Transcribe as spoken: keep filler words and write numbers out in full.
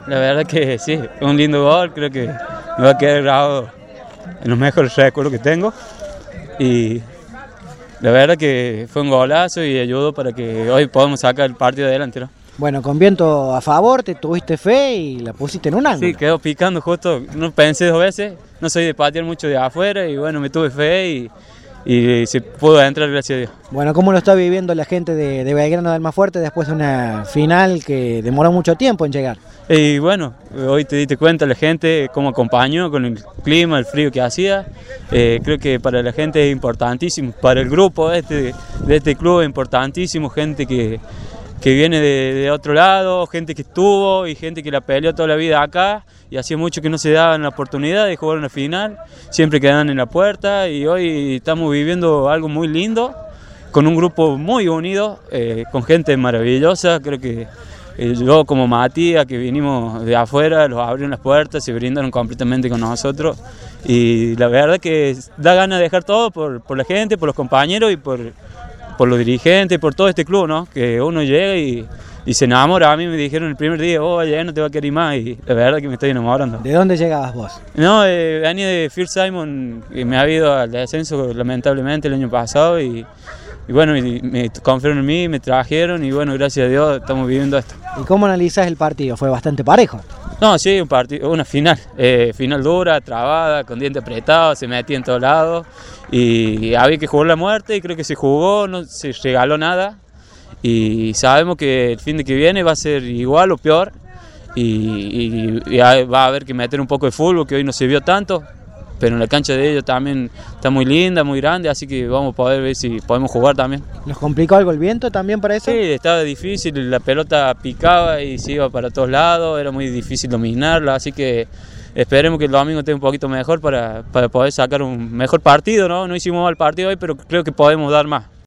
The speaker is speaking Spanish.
la verdad que sí, un lindo gol, creo que me va a quedar grabado en los mejores recuerdos que tengo y la verdad que fue un golazo y ayudó para que hoy podamos sacar el partido adelante, ¿no? Bueno, con viento a favor, te tuviste fe y la pusiste en un ángulo. Sí, quedó picando justo, no pensé dos veces, no soy de patear mucho de afuera y bueno, me tuve fe y, y se pudo entrar, gracias a Dios. Bueno, ¿cómo lo está viviendo la gente de, de Belgrano de Almafuerte después de una final que demoró mucho tiempo en llegar? Y bueno, hoy te diste cuenta la gente cómo acompañó con el clima, el frío que hacía. Eh, creo que para la gente es importantísimo, para el grupo de este, de este club es importantísimo, gente que, que viene de, de otro lado, gente que estuvo y gente que la peleó toda la vida acá y hacía mucho que no se daban la oportunidad de jugar una final, siempre quedaban en la puerta y hoy estamos viviendo algo muy lindo, con un grupo muy unido, eh, con gente maravillosa. Creo que yo como Matías, que vinimos de afuera, los abrieron las puertas, se brindaron completamente con nosotros y la verdad que da ganas de dejar todo por, por la gente, por los compañeros y por, por los dirigentes, por todo este club, ¿no? Que uno llega y, y se enamora. A mí me dijeron el primer día, oh, ya no te va a querer más y la verdad que me estoy enamorando. ¿De dónde llegabas vos? No, eh, venía de First Simon, que me ha ido al descenso lamentablemente el año pasado y Y bueno, me confiaron en mí, me trajeron y bueno, gracias a Dios estamos viviendo esto. ¿Y cómo analizás el partido? ¿Fue bastante parejo? No, sí, un partido, una final, eh, final dura, trabada, con dientes apretados, se metía en todos lados y había que jugar la muerte y creo que se jugó, no se regaló nada y sabemos que el fin de que viene va a ser igual o peor y, y, y va a haber que meter un poco de fútbol que hoy no se vio tanto. Pero en la cancha de ellos también está muy linda, muy grande, así que vamos a poder ver si podemos jugar también. ¿Nos complicó algo el viento también para eso? Sí, estaba difícil, la pelota picaba y se iba para todos lados, era muy difícil dominarla, así que esperemos que el domingo esté un poquito mejor para, para poder sacar un mejor partido, ¿no? No hicimos mal partido hoy, pero creo que podemos dar más.